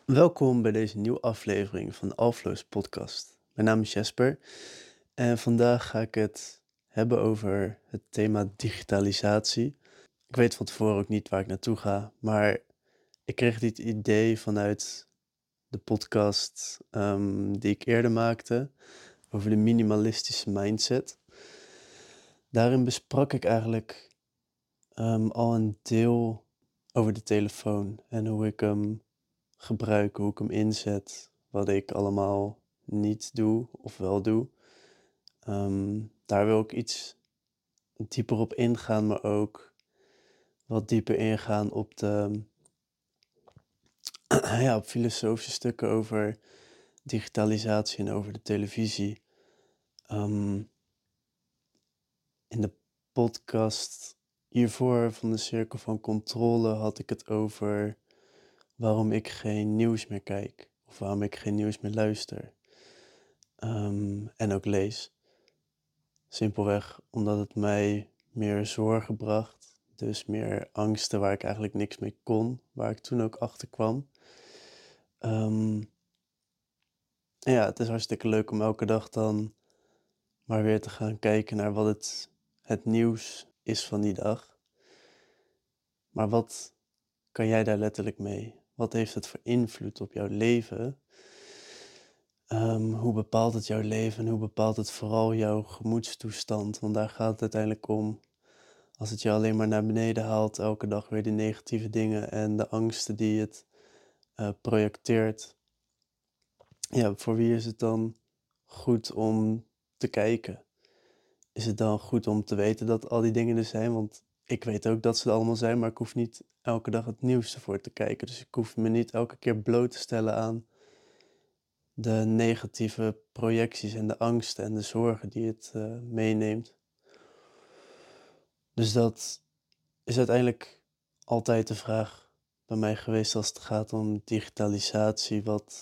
Welkom bij deze nieuwe aflevering van de Alflo's podcast. Mijn naam is Jesper en vandaag ga ik het hebben over het thema digitalisatie. Ik weet van tevoren ook niet waar ik naartoe ga, maar ik kreeg dit idee vanuit de podcast die ik eerder maakte over de minimalistische mindset. Daarin besprak ik eigenlijk al een deel over de telefoon en hoe ik hem gebruik, hoe ik hem inzet, wat ik allemaal niet doe of wel doe. Daar wil ik iets dieper op ingaan, maar ook wat dieper ingaan op de ja, op filosofische stukken over digitalisatie en over de televisie. Ehm, in de podcast hiervoor van de Cirkel van Controle had ik het over waarom ik geen nieuws meer kijk of waarom ik geen nieuws meer luister. En ook lees. Simpelweg omdat het mij meer zorgen bracht. Dus meer angsten waar ik eigenlijk niks mee kon. Waar ik toen ook achter kwam. En ja, het is hartstikke leuk om elke dag dan maar weer te gaan kijken naar wat het nieuws is van die dag. Maar wat kan jij daar letterlijk mee? Wat heeft het voor invloed op jouw leven? Hoe bepaalt het jouw leven en hoe bepaalt het vooral jouw gemoedstoestand? Want daar gaat het uiteindelijk om. Als het je alleen maar naar beneden haalt, elke dag weer die negatieve dingen en de angsten die het projecteert. Ja, voor wie is het dan goed om te kijken? Is het dan goed om te weten dat al die dingen er zijn? Want ik weet ook dat ze er allemaal zijn, maar ik hoef niet elke dag het nieuws ervoor te kijken. Dus ik hoef me niet elke keer bloot te stellen aan de negatieve projecties en de angsten en de zorgen die het meeneemt. Dus dat is uiteindelijk altijd de vraag bij mij geweest als het gaat om digitalisatie.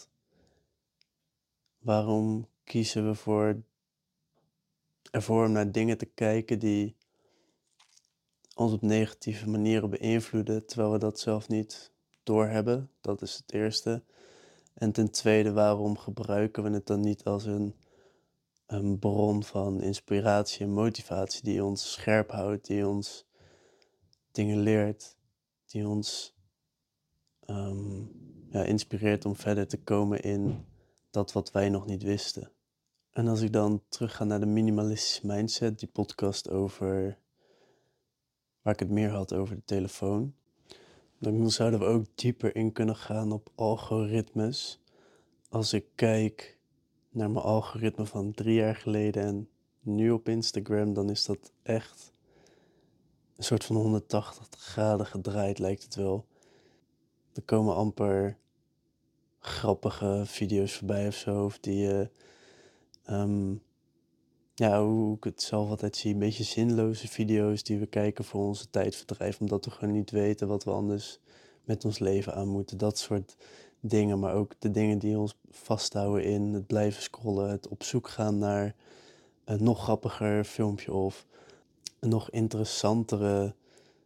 Waarom kiezen we ervoor om naar dingen te kijken die ons op negatieve manieren beïnvloeden, terwijl we dat zelf niet doorhebben? Dat is het eerste. En ten tweede, waarom gebruiken we het dan niet als een bron van inspiratie en motivatie die ons scherp houdt, die ons dingen leert, die ons ja, inspireert om verder te komen in dat wat wij nog niet wisten. En als ik dan terug ga naar de minimalistische mindset, die podcast over waar ik het meer had over de telefoon, dan zouden we ook dieper in kunnen gaan op algoritmes. Als ik kijk naar mijn algoritme van 3 jaar geleden en nu op Instagram, dan is dat echt een soort van 180 graden gedraaid, lijkt het wel. Er komen amper grappige video's voorbij of zo, of die ja, hoe ik het zelf altijd zie, een beetje zinloze video's die we kijken voor onze tijdverdrijf, omdat we gewoon niet weten wat we anders met ons leven aan moeten. Dat soort dingen, maar ook de dingen die ons vasthouden in het blijven scrollen, het op zoek gaan naar een nog grappiger filmpje of een nog interessantere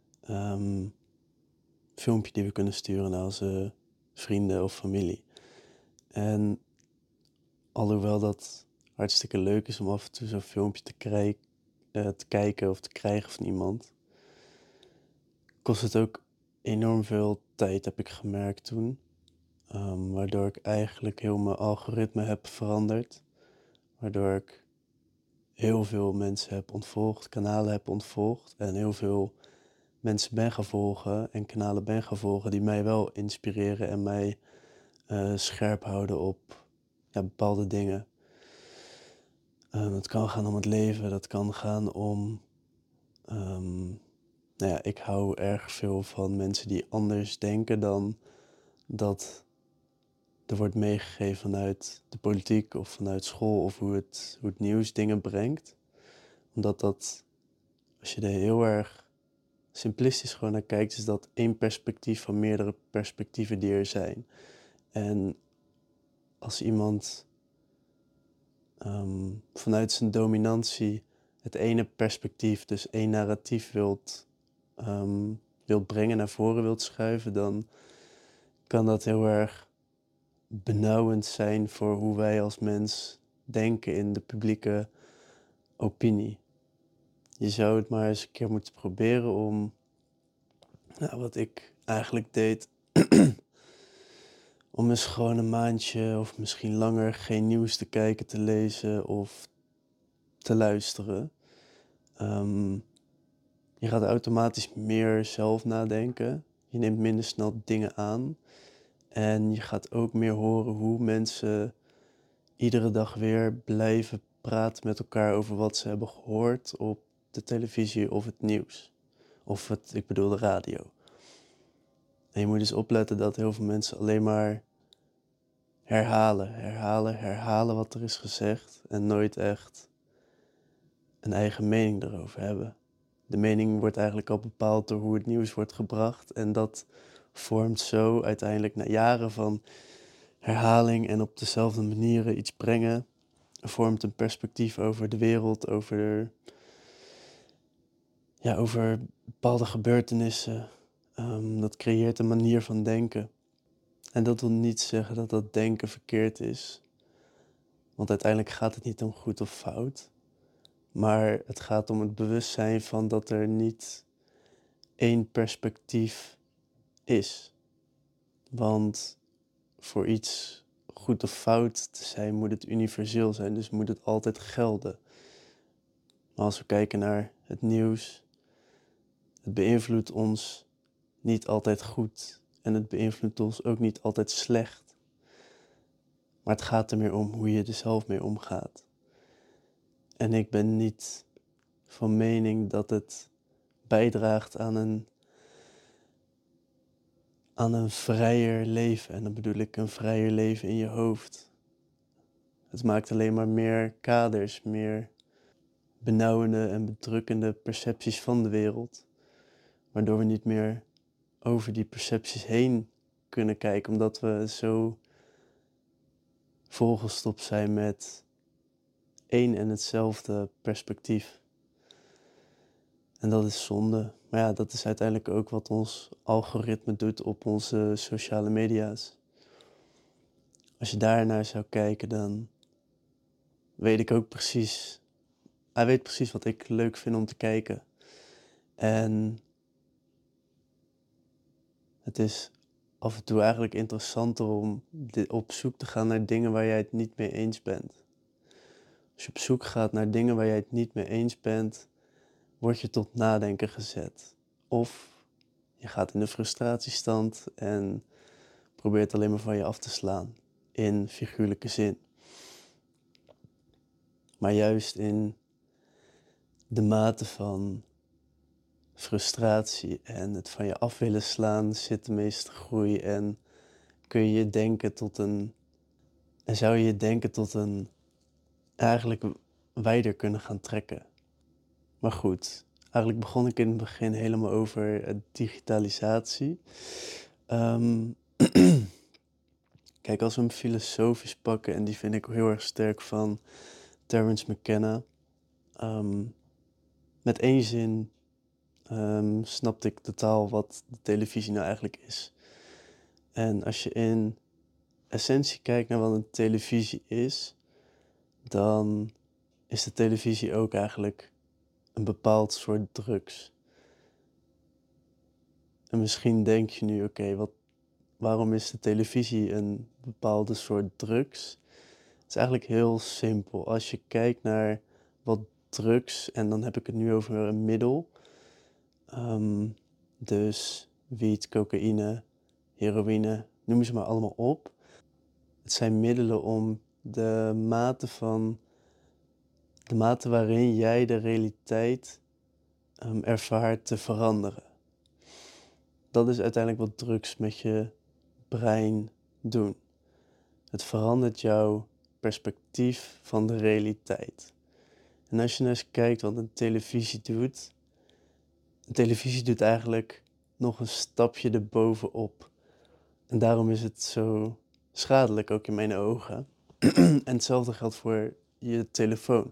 filmpje die we kunnen sturen naar onze vrienden of familie. En alhoewel dat hartstikke leuk is om af en toe zo'n filmpje te kijken of te krijgen van iemand, kost het ook enorm veel tijd, heb ik gemerkt toen. Waardoor ik eigenlijk heel mijn algoritme heb veranderd. Waardoor ik heel veel mensen heb ontvolgd, kanalen heb ontvolgd en heel veel mensen ben gaan volgen en kanalen ben gaan volgen die mij wel inspireren en mij scherp houden op ja, bepaalde dingen. Het kan gaan om het leven, dat kan gaan om... nou ja, ik hou erg veel van mensen die anders denken dan dat er wordt meegegeven vanuit de politiek of vanuit school of hoe het nieuws dingen brengt. Omdat dat, als je er heel erg simplistisch gewoon naar kijkt, is dat één perspectief van meerdere perspectieven die er zijn. En als iemand vanuit zijn dominantie het ene perspectief, dus één narratief wilt brengen, naar voren wilt schuiven, dan kan dat heel erg benauwend zijn voor hoe wij als mens denken in de publieke opinie. Je zou het maar eens een keer moeten proberen om, wat ik eigenlijk deed, om eens gewoon een maandje of misschien langer geen nieuws te kijken, te lezen of te luisteren. Je gaat automatisch meer zelf nadenken. Je neemt minder snel dingen aan. En je gaat ook meer horen hoe mensen iedere dag weer blijven praten met elkaar over wat ze hebben gehoord op de televisie of het nieuws. Ik bedoel de radio. En je moet dus opletten dat heel veel mensen alleen maar herhalen wat er is gezegd en nooit echt een eigen mening erover hebben. De mening wordt eigenlijk al bepaald door hoe het nieuws wordt gebracht en dat vormt zo uiteindelijk na jaren van herhaling en op dezelfde manieren iets brengen, vormt een perspectief over de wereld, over bepaalde gebeurtenissen. Dat creëert een manier van denken. En dat wil niet zeggen dat dat denken verkeerd is. Want uiteindelijk gaat het niet om goed of fout. Maar het gaat om het bewustzijn van dat er niet één perspectief is. Want voor iets goed of fout te zijn moet het universeel zijn. Dus moet het altijd gelden. Maar als we kijken naar het nieuws, het beïnvloedt ons niet altijd goed. En het beïnvloedt ons ook niet altijd slecht. Maar het gaat er meer om hoe je er zelf mee omgaat. En ik ben niet van mening dat het bijdraagt aan een vrijer leven. En dan bedoel ik een vrijer leven in je hoofd. Het maakt alleen maar meer kaders, meer benauwende en bedrukkende percepties van de wereld. Waardoor we niet meer over die percepties heen kunnen kijken, omdat we zo volgestopt zijn met één en hetzelfde perspectief. En dat is zonde. Maar ja, dat is uiteindelijk ook wat ons algoritme doet op onze sociale media's. Als je daarnaar zou kijken, dan weet ik ook precies. Hij weet precies wat ik leuk vind om te kijken. En het is af en toe eigenlijk interessanter om op zoek te gaan naar dingen waar jij het niet mee eens bent. Als je op zoek gaat naar dingen waar jij het niet mee eens bent, word je tot nadenken gezet. Of je gaat in de frustratiestand en probeert alleen maar van je af te slaan. In figuurlijke zin. Maar juist in de mate van frustratie en het van je af willen slaan zit de meeste groei en kun je je denken tot een... En zou je je denken tot een eigenlijk wijder kunnen gaan trekken. Maar goed, eigenlijk begon ik in het begin helemaal over digitalisatie. Kijk, als we hem filosofisch pakken, en die vind ik heel erg sterk van Terence McKenna. Met één zin snapte ik totaal wat de televisie nou eigenlijk is. En als je in essentie kijkt naar wat een televisie is, dan is de televisie ook eigenlijk een bepaald soort drugs. En misschien denk je nu, oké, waarom is de televisie een bepaalde soort drugs? Het is eigenlijk heel simpel. Als je kijkt naar wat drugs, en dan heb ik het nu over een middel. Dus wiet, cocaïne, heroïne, noem ze maar allemaal op. Het zijn middelen om de mate waarin jij de realiteit ervaart te veranderen. Dat is uiteindelijk wat drugs met je brein doen. Het verandert jouw perspectief van de realiteit. En als je nou eens kijkt wat een televisie doet. Een televisie doet eigenlijk nog een stapje erbovenop. En daarom is het zo schadelijk, ook in mijn ogen. En hetzelfde geldt voor je telefoon.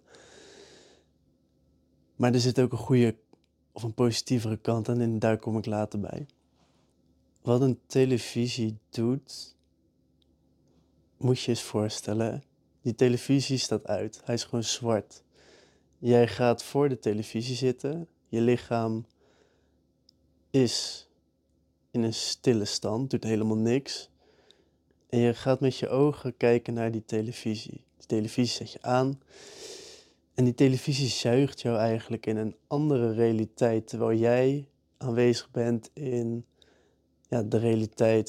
Maar er zit ook een goede of een positievere kant aan en daar kom ik later bij. Wat een televisie doet, moet je eens voorstellen, die televisie staat uit. Hij is gewoon zwart. Jij gaat voor de televisie zitten. Je lichaam is in een stille stand, doet helemaal niks. En je gaat met je ogen kijken naar die televisie. Die televisie zet je aan. En die televisie zuigt jou eigenlijk in een andere realiteit, terwijl jij aanwezig bent in de realiteit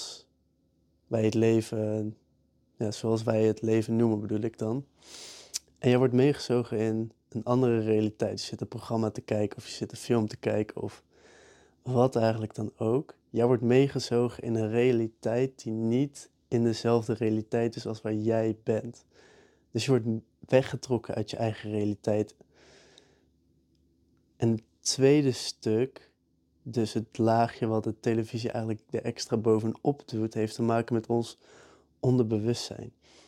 zoals wij het leven noemen bedoel ik dan. En jij wordt meegezogen in een andere realiteit. Je zit een programma te kijken of je zit een film te kijken of wat eigenlijk dan ook. Jij wordt meegezogen in een realiteit die niet in dezelfde realiteit is als waar jij bent. Dus je wordt weggetrokken uit je eigen realiteit. En het tweede stuk, dus het laagje wat de televisie eigenlijk er extra bovenop doet, heeft te maken met ons onderbewustzijn.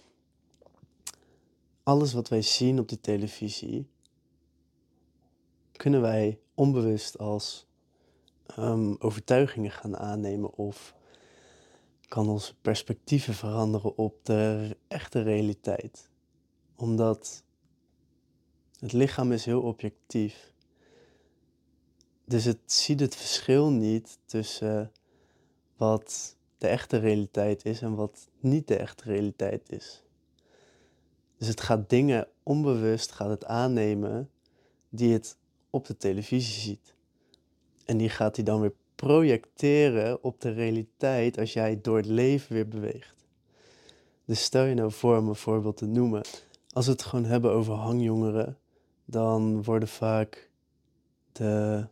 Alles wat wij zien op die televisie, kunnen wij onbewust als overtuigingen gaan aannemen of kan onze perspectieven veranderen op de echte realiteit. Omdat het lichaam is heel objectief. Dus het ziet het verschil niet tussen wat de echte realiteit is en wat niet de echte realiteit is. Dus het gaat dingen onbewust gaat het aannemen die het op de televisie ziet. En die gaat hij dan weer projecteren op de realiteit als jij door het leven weer beweegt. Dus stel je nou voor om een voorbeeld te noemen. Als we het gewoon hebben over hangjongeren, dan worden vaak de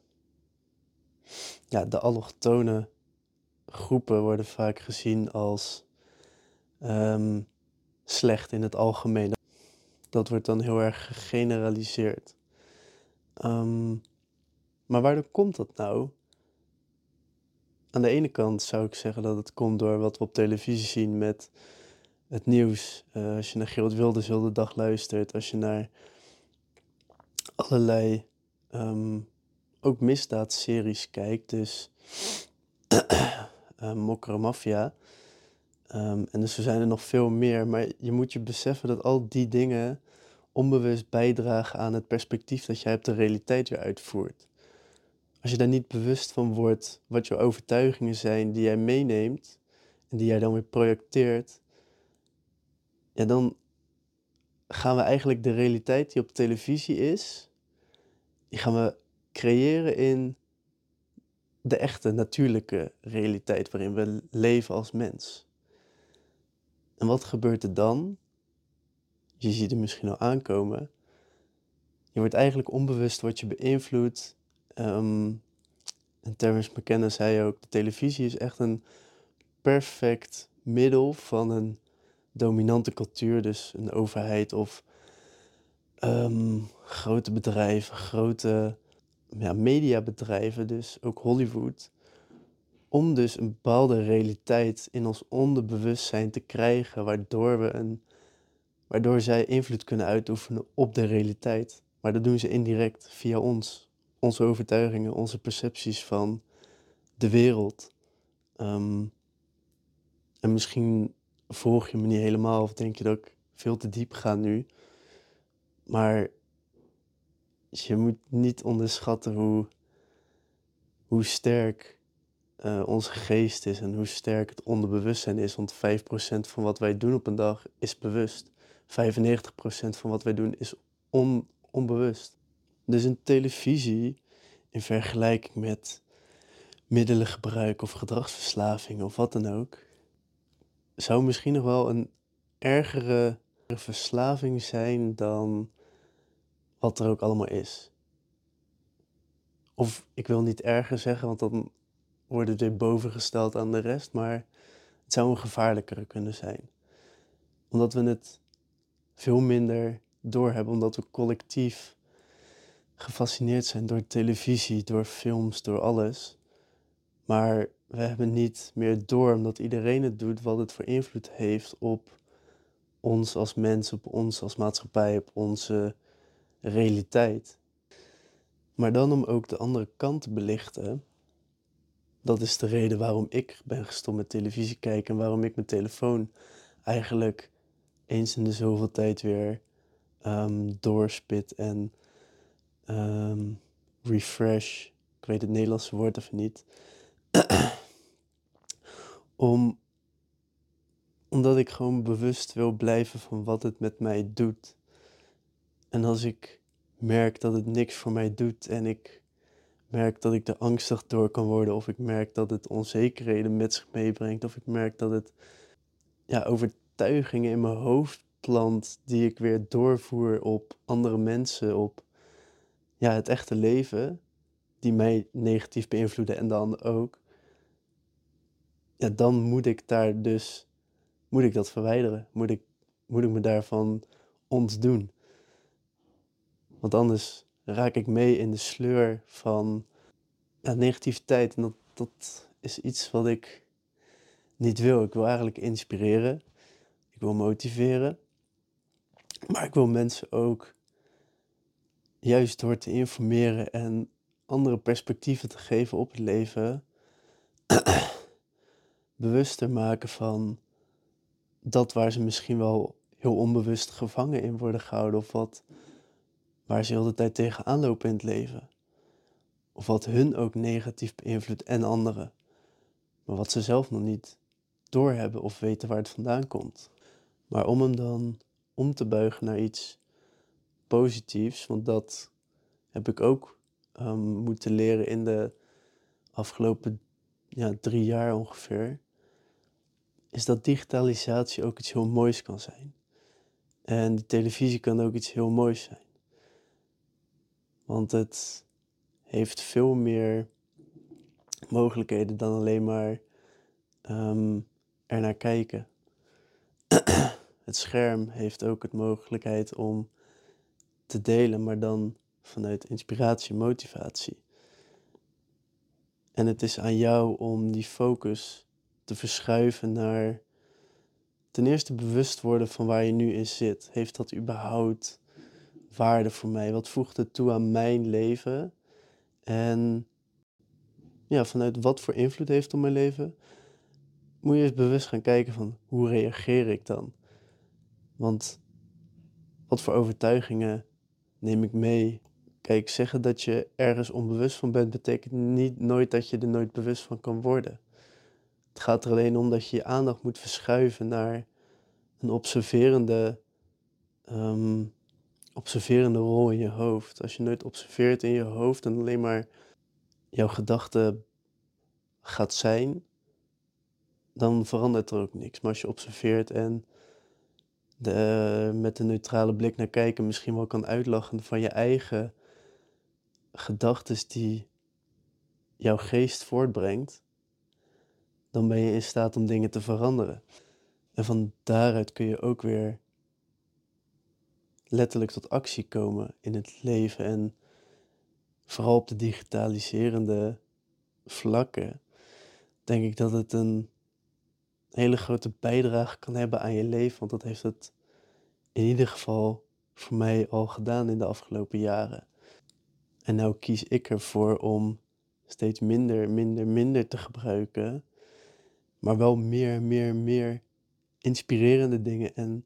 allochtone groepen worden vaak gezien als slecht in het algemeen. Dat wordt dan heel erg gegeneraliseerd. Maar waardoor komt dat nou? Aan de ene kant zou ik zeggen dat het komt door wat we op televisie zien met het nieuws. Als je naar Geert Wilders heel de dag luistert, als je naar allerlei ook misdaadseries kijkt, dus Mokkere Maffia. En dus er zijn er nog veel meer, maar je moet je beseffen dat al die dingen onbewust bijdragen aan het perspectief dat jij op de realiteit weer uitvoert. Als je daar niet bewust van wordt wat je overtuigingen zijn die jij meeneemt en die jij dan weer projecteert, dan gaan we eigenlijk de realiteit die op televisie is, die gaan we creëren in de echte, natuurlijke realiteit waarin we leven als mens. En wat gebeurt er dan? Je ziet het misschien al aankomen. Je wordt eigenlijk onbewust beïnvloed. En Terence McKenna zei ook, de televisie is echt een perfect middel van een dominante cultuur, dus een overheid of grote bedrijven, grote mediabedrijven, dus ook Hollywood, om dus een bepaalde realiteit in ons onderbewustzijn te krijgen, waardoor zij invloed kunnen uitoefenen op de realiteit. Maar dat doen ze indirect via ons, onze overtuigingen, onze percepties van de wereld. En misschien volg je me niet helemaal of denk je dat ik veel te diep ga nu. Maar je moet niet onderschatten hoe sterk onze geest is en hoe sterk het onderbewustzijn is. Want 5% van wat wij doen op een dag is bewust. 95% van wat wij doen is onbewust. Dus een televisie, in vergelijking met middelengebruik of gedragsverslaving of wat dan ook, zou misschien nog wel een ergere verslaving zijn dan wat er ook allemaal is. Of ik wil niet erger zeggen, want dan wordt het weer bovengesteld aan de rest, maar het zou een gevaarlijkere kunnen zijn. Omdat we het veel minder doorhebben, omdat we collectief gefascineerd zijn door televisie, door films, door alles. Maar we hebben niet meer door, omdat iedereen het doet, wat het voor invloed heeft op ons als mens, op ons als maatschappij, op onze realiteit. Maar dan om ook de andere kant te belichten, dat is de reden waarom ik ben gestopt met televisie kijken en waarom ik mijn telefoon eigenlijk eens in de zoveel tijd weer doorspit en refresh. Ik weet het Nederlandse woord even niet. Omdat ik gewoon bewust wil blijven van wat het met mij doet. En als ik merk dat het niks voor mij doet en ik merk dat ik er angstig door kan worden, of ik merk dat het onzekerheden met zich meebrengt, of ik merk dat het overtuigingen in mijn hoofd plant die ik weer doorvoer op andere mensen, op het echte leven, die mij negatief beïnvloeden en de ander ook, dan moet ik dat verwijderen. Moet ik me daarvan ontdoen. Want anders raak ik mee in de sleur van negativiteit. En dat is iets wat ik niet wil. Ik wil eigenlijk inspireren. Ik wil motiveren. Maar ik wil mensen ook, juist door te informeren en andere perspectieven te geven op het leven, bewuster maken van dat waar ze misschien wel heel onbewust gevangen in worden gehouden, of waar ze heel de tijd tegenaan lopen in het leven. Of wat hun ook negatief beïnvloedt en anderen. Maar wat ze zelf nog niet doorhebben of weten waar het vandaan komt. Maar om hem dan om te buigen naar iets positiefs, want dat heb ik ook moeten leren in de afgelopen 3 jaar ongeveer, is dat digitalisatie ook iets heel moois kan zijn. En die televisie kan ook iets heel moois zijn. Want het heeft veel meer mogelijkheden dan alleen maar er naar kijken. Het scherm heeft ook de mogelijkheid om te delen, maar dan vanuit inspiratie en motivatie. En het is aan jou om die focus te verschuiven naar ten eerste bewust worden van waar je nu in zit. Heeft dat überhaupt waarde voor mij? Wat voegt het toe aan mijn leven? En vanuit wat voor invloed heeft het op mijn leven? Moet je eens bewust gaan kijken van hoe reageer ik dan? Want wat voor overtuigingen neem ik mee? Kijk, zeggen dat je ergens onbewust van bent, betekent nooit dat je er nooit bewust van kan worden. Het gaat er alleen om dat je je aandacht moet verschuiven naar een observerende rol in je hoofd. Als je nooit observeert in je hoofd en alleen maar jouw gedachte gaat zijn, dan verandert er ook niks. Maar als je observeert en met een neutrale blik naar kijken misschien wel kan uitlachen van je eigen gedachtes die jouw geest voortbrengt, dan ben je in staat om dingen te veranderen. En van daaruit kun je ook weer letterlijk tot actie komen in het leven. En vooral op de digitaliserende vlakken denk ik dat het een hele grote bijdrage kan hebben aan je leven. Want dat heeft het in ieder geval voor mij al gedaan in de afgelopen jaren. En nou kies ik ervoor om steeds minder te gebruiken. Maar wel meer inspirerende dingen en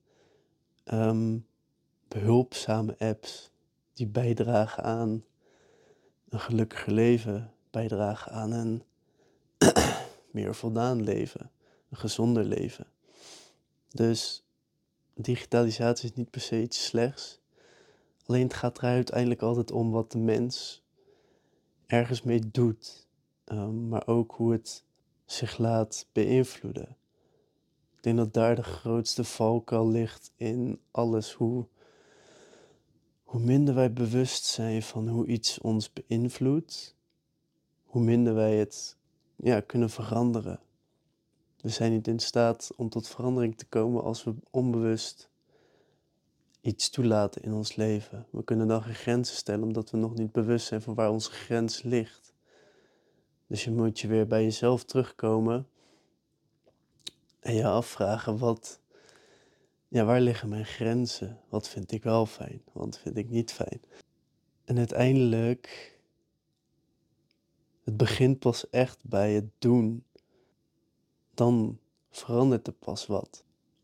behulpzame apps die bijdragen aan een gelukkiger leven, bijdragen aan een meer voldaan leven, een gezonder leven. Dus digitalisatie is niet per se iets slechts. Alleen het gaat er uiteindelijk altijd om wat de mens ergens mee doet. Maar ook hoe het zich laat beïnvloeden. Ik denk dat daar de grootste valkuil ligt in alles. Hoe minder wij bewust zijn van hoe iets ons beïnvloedt, hoe minder wij het kunnen veranderen. We zijn niet in staat om tot verandering te komen als we onbewust iets toelaten in ons leven. We kunnen dan geen grenzen stellen omdat we nog niet bewust zijn van waar onze grens ligt. Dus je moet je weer bij jezelf terugkomen en je afvragen waar liggen mijn grenzen? Wat vind ik wel fijn? Wat vind ik niet fijn? En uiteindelijk, het begint pas echt bij het doen. Dan verandert er pas wat.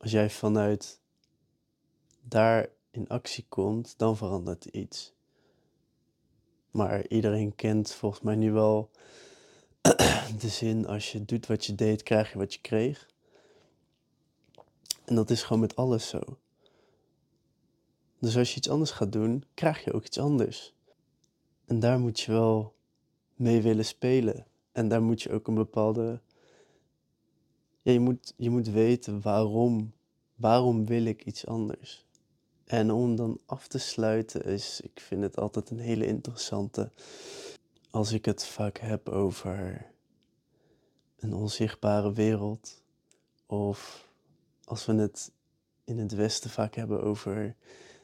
Als jij vanuit daar in actie komt, dan verandert er iets. Maar iedereen kent volgens mij nu wel de zin: als je doet wat je deed, krijg je wat je kreeg. En dat is gewoon met alles zo. Dus als je iets anders gaat doen, krijg je ook iets anders. En daar moet je wel mee willen spelen. En daar moet je ook een bepaalde... Ja, je moet weten waarom. Waarom wil ik iets anders? En om dan af te sluiten ik vind het altijd een hele interessante. Als ik het vaak heb over een onzichtbare wereld. Of als we het in het Westen vaak hebben over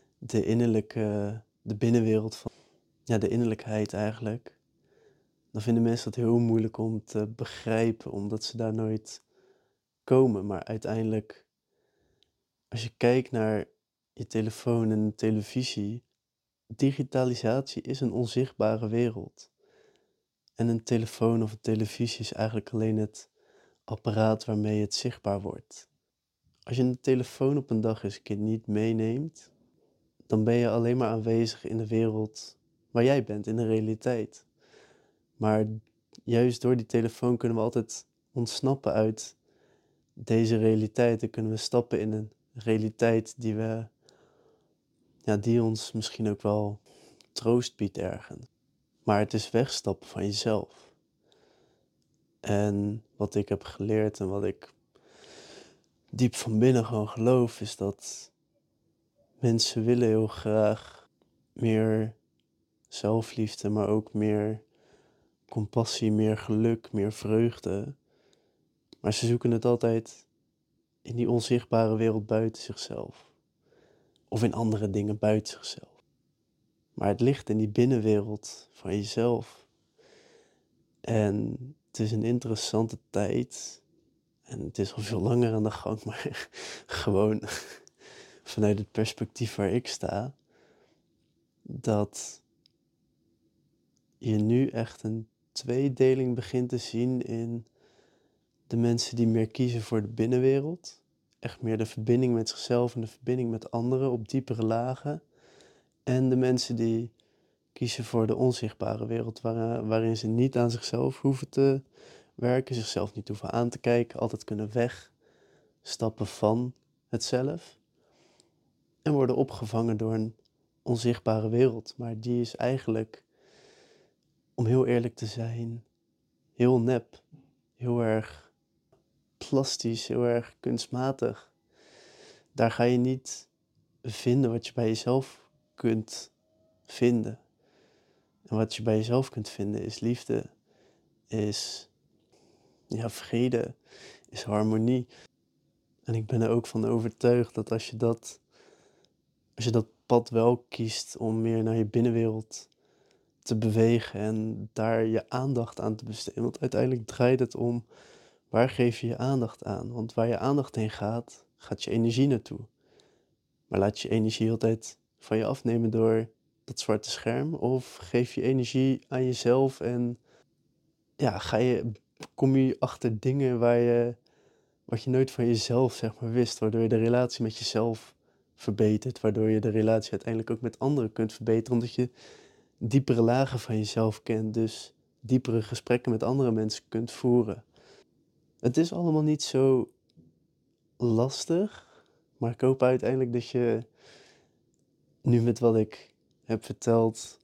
de binnenwereld van, ja, de innerlijkheid eigenlijk. Dan vinden mensen dat heel moeilijk om te begrijpen, omdat ze daar nooit komen. Maar uiteindelijk, als je kijkt naar je telefoon en televisie, digitalisatie is een onzichtbare wereld. En een telefoon of een televisie is eigenlijk alleen het apparaat waarmee het zichtbaar wordt. Als je een telefoon op een dag eens een keer niet meeneemt, dan ben je alleen maar aanwezig in de wereld waar jij bent, in de realiteit. Maar juist door die telefoon kunnen we altijd ontsnappen uit deze realiteit. Dan kunnen we stappen in een realiteit die ons misschien ook wel troost biedt ergens. Maar het is wegstappen van jezelf. En wat ik heb geleerd en wat ik diep van binnen gewoon geloof, is dat mensen willen heel graag meer zelfliefde, maar ook meer compassie, meer geluk, meer vreugde. Maar ze zoeken het altijd in die onzichtbare wereld buiten zichzelf. Of in andere dingen buiten zichzelf. Maar het ligt in die binnenwereld van jezelf. En het is een interessante tijd. En het is al veel langer aan de gang, maar gewoon vanuit het perspectief waar ik sta, dat je nu echt een tweedeling begint te zien in de mensen die meer kiezen voor de binnenwereld. Echt meer de verbinding met zichzelf en de verbinding met anderen op diepere lagen. En de mensen die kiezen voor de onzichtbare wereld, waarin ze niet aan zichzelf hoeven te werken, zichzelf niet hoeven aan te kijken, altijd kunnen wegstappen van het zelf. En worden opgevangen door een onzichtbare wereld. Maar die is eigenlijk, om heel eerlijk te zijn, heel nep. Heel erg plastisch, heel erg kunstmatig. Daar ga je niet vinden wat je bij jezelf kunt vinden. En wat je bij jezelf kunt vinden is liefde, is vrede, is harmonie. En ik ben er ook van overtuigd dat als je dat pad wel kiest om meer naar je binnenwereld te bewegen en daar je aandacht aan te besteden. Want uiteindelijk draait het om, waar geef je je aandacht aan? Want waar je aandacht heen gaat, gaat je energie naartoe. Maar laat je energie altijd van je afnemen door dat zwarte scherm? Of geef je energie aan jezelf en kom je achter dingen wat je nooit van jezelf zeg maar wist, waardoor je de relatie met jezelf verbetert, waardoor je de relatie uiteindelijk ook met anderen kunt verbeteren, omdat je diepere lagen van jezelf kent, dus diepere gesprekken met andere mensen kunt voeren. Het is allemaal niet zo lastig, maar ik hoop uiteindelijk dat je nu met wat ik heb verteld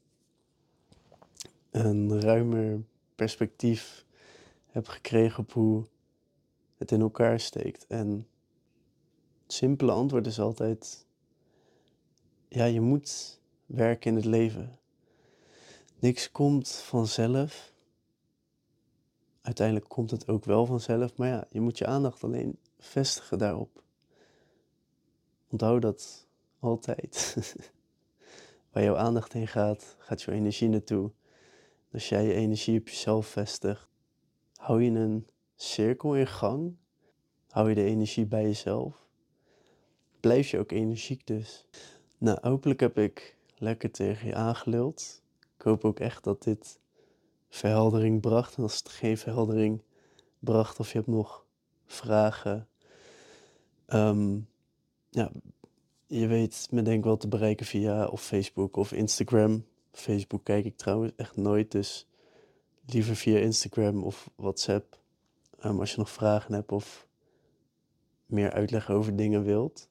een ruimer perspectief hebt gekregen op hoe het in elkaar steekt. En het simpele antwoord is altijd, ja, je moet werken in het leven. Niks komt vanzelf. Uiteindelijk komt het ook wel vanzelf, maar ja, je moet je aandacht alleen vestigen daarop. Onthoud dat altijd. Waar jouw aandacht heen gaat, gaat jouw energie naartoe. Als jij je energie op jezelf vestigt, hou je een cirkel in gang. Hou je de energie bij jezelf. Blijf je ook energiek dus. Nou, hopelijk heb ik lekker tegen je aangeluld. Ik hoop ook echt dat dit verheldering bracht. En als het geen verheldering bracht of je hebt nog vragen, Ehm, ja, je weet me denk ik wel te bereiken via of Facebook of Instagram. Facebook kijk ik trouwens echt nooit, dus liever via Instagram of WhatsApp. Als je nog vragen hebt of meer uitleg over dingen wilt.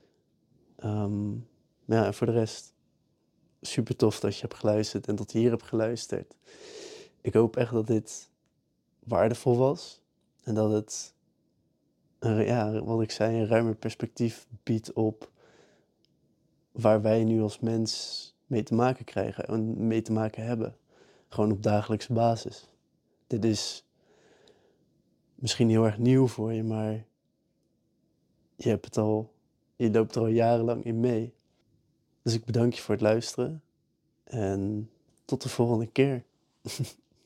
Ja, en voor de rest, super tof dat je hebt geluisterd en tot hier hebt geluisterd. Ik hoop echt dat dit waardevol was. En dat het, ja, wat ik zei, een ruimer perspectief biedt op waar wij nu als mens mee te maken krijgen en mee te maken hebben. Gewoon op dagelijkse basis. Dit is misschien heel erg nieuw voor je, maar je hebt het al, je loopt er al jarenlang in mee. Dus ik bedank je voor het luisteren en tot de volgende keer.